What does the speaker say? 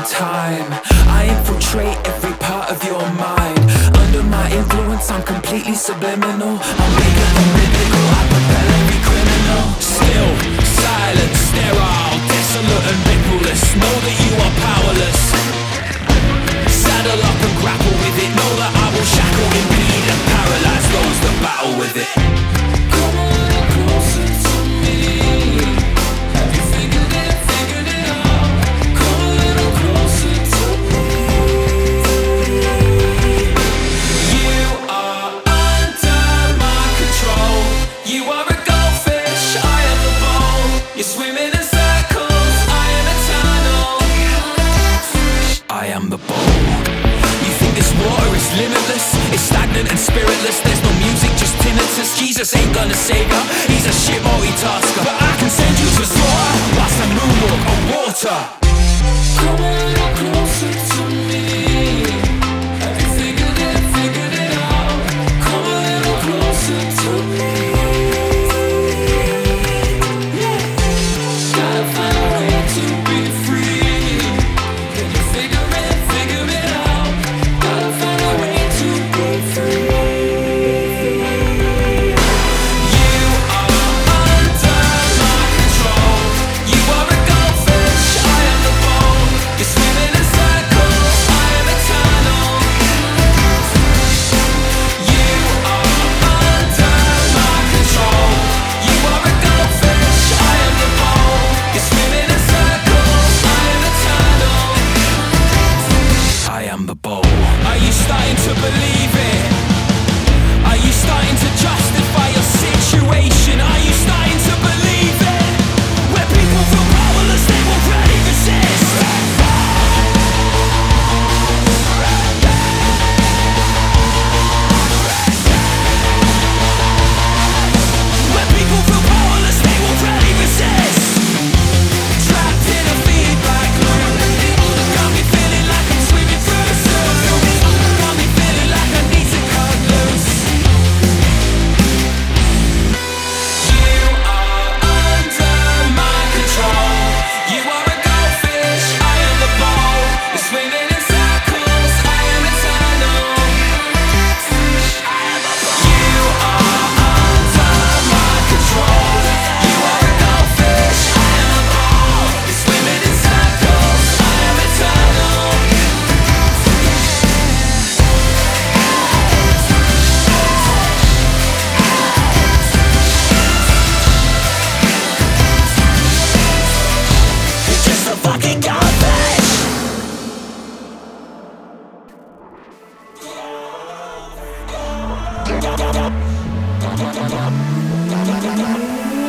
time. I infiltrate every part of your mind. Under my influence, I'm completely subliminal. I'm bigger than biblical, I propel every criminal. Still, silent, sterile, desolate and rippleless. Know that you are powerless. Saddle up and grapple with it. Know that I will shackle, impede and paralyze those that battle with it. Come a little closer to me. Have you figured it out? Come a little closer to me. You are under my control. You are a goldfish, I am the bowl. You're swimming in circles, I am eternal. I am the bowl. You think this water is limitless? It's stagnant and spiritless. There's no music, just tinnitus. Jesus ain't gonna save ya. He's a shit multitasker, but I can send you to slaughter whilst I moonwalk on water. Come a little closer to me. Have you figured it out? Come a little closer to me. Gotta find a way to be free. Can you figure it out? Gotta find a way to be free. You are under my control. You are a goldfish, I am the bowl. You're swimming in circles, I am eternal. You are under my control. You are a goldfish, I am the bowl. You're swimming in circles, I am eternal. I am the bowl. Are you starting to believe it? Are you starting to justify your situation? Are you starting to believe it? Where people feel powerless, they will rarely resist. Where people feel powerless, they will rarely resist. Trapped in a feedback loop. Got me feeling like I'm swimming through the surf. Got me feeling like I need to cut loose. You are under my control. You are a goldfish, I am the bowl. You're swimming in circles, I am eternal. You are under my control. You are a goldfish, I am the bowl. You're swimming in circles, I am eternal. You're just a fucking goldfish.